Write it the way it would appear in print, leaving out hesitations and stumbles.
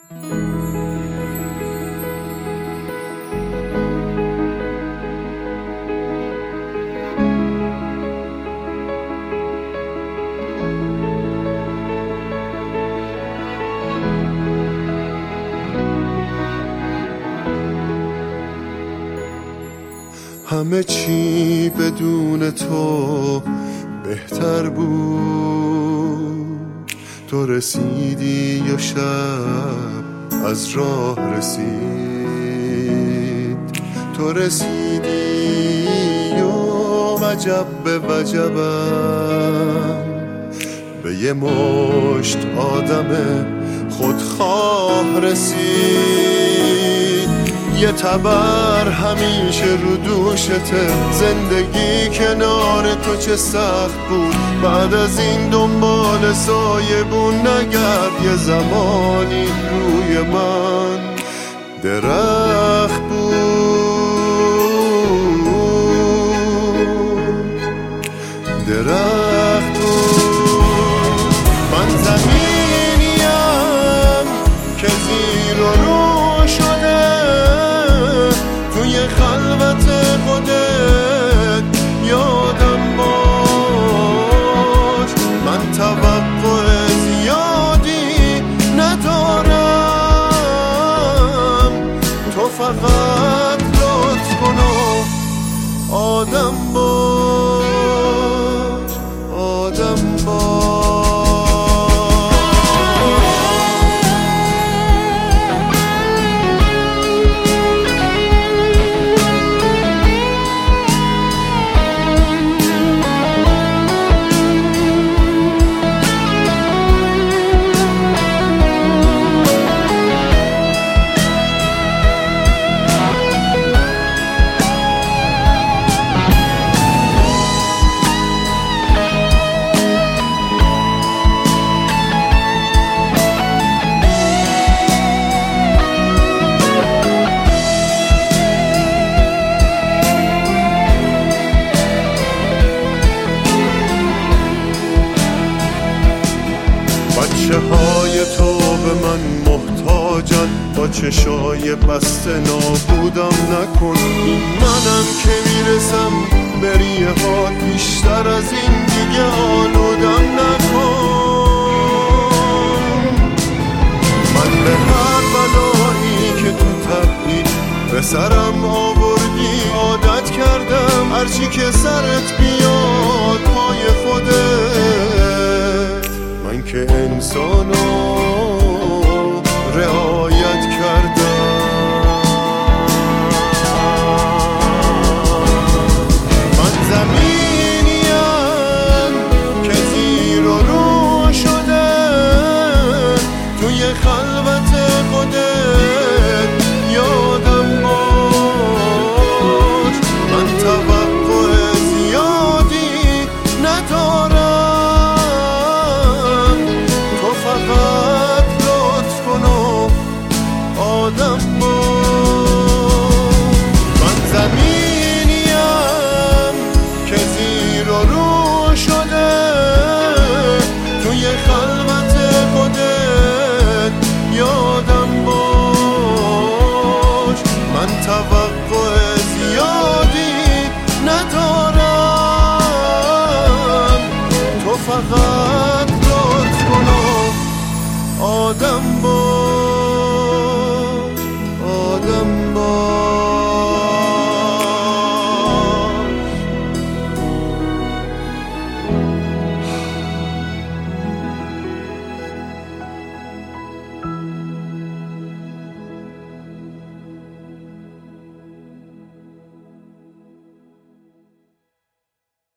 همه چی بدون تو بهتر بود. تو رسیدی و شب از راه رسید، تو رسیدی و وجب به وجبم به یه مشت آدم خودخواه رسید. یه تبر همیشه رو دوشته، زندگی کنار تو چه سخت بود. بعد از این دنبال سایبون نگرد، یه زمانی روی من درخت بود، درخت بود. من زمینیم که زیر و رو شده، توی خلوت خودت یادم باش. من توقع زیادی ندارم، تو فقط لطف کن و آدم باش، آدم باش. بچه های تو به من محتاجن، با چشای بسته نابودم نکن. این منم که میرسم بریه ها، بیشتر از این دیگه آلودم نکن. من به هر بلایی که تو طبعی به سرم آوردی عادت کردم، هرچی که سرت بیاد پای خودت. من که انسانو رعایت کردم، من زمینیم که زیر و رو شده، توی خلوت خودت یادم باش. من توقع زیادی ندارم، فقط لطف کن و آدم باش. من زمینیم که زیر و رو شده، توی خلوت خودت یادم باش. من